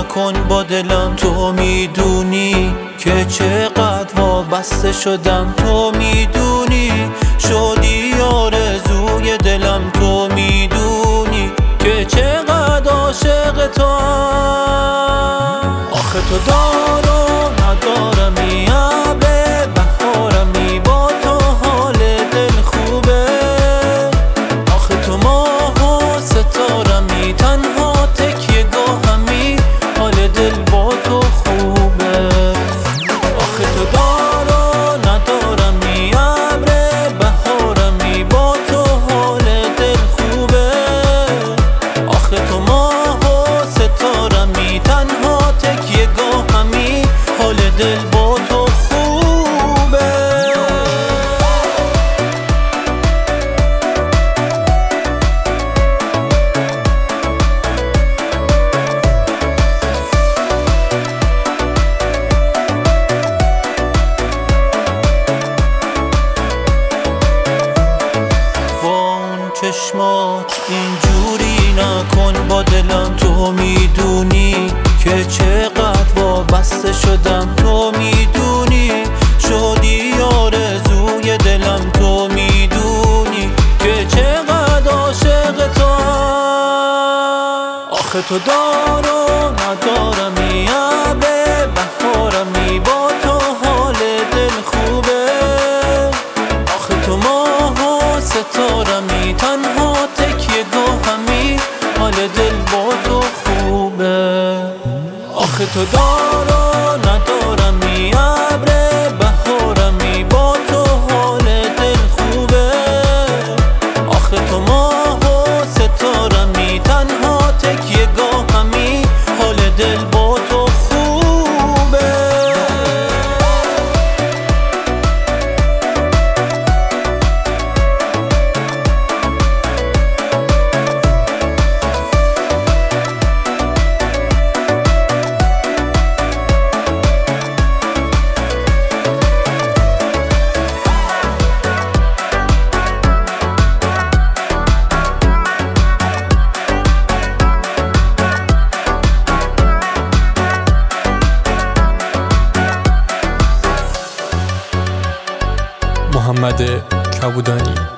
نکن با دلم. تو میدونی که چقدر وابسته شدم، تو میدونی شدی آرزوی دلم، تو میدونی که چقدر عاشق توام. آخه تو دار و ندارمی، ابر بهارمی، با تو حال دل خوبه. آخه تو ماه و ستارمی، تنها تکیه گاهمی، حال دل با تو خوبه. آخه تو دار و ندارمی، ابر بهارمی، با تو حال دل خوبه. آخه تو ماه و ستارمی، تنها تکیه گاهمی، حال دل با تو خوبه. چشمات اینجوری نکن با دلم، تو میدونی که چقدر وابسته شدم، تو میدونی شدی آرزوی دلم، تو میدونی که چقدر عاشق توام. آخه تو دار و ندارمی، ابر بهارمی، با تو حال دل خوبه. آخه تو ماه و ستارمی، تنها تکیه گاهمی، حال دل با تو خوبه. آخه تو دار و ندارمی، ابر بهارمی، با تو حال دل خوبه. آخه تو ماه و ستارمی، تنها تکیه گاهمی، حال دل با تو خوبه. محمد کبودانی.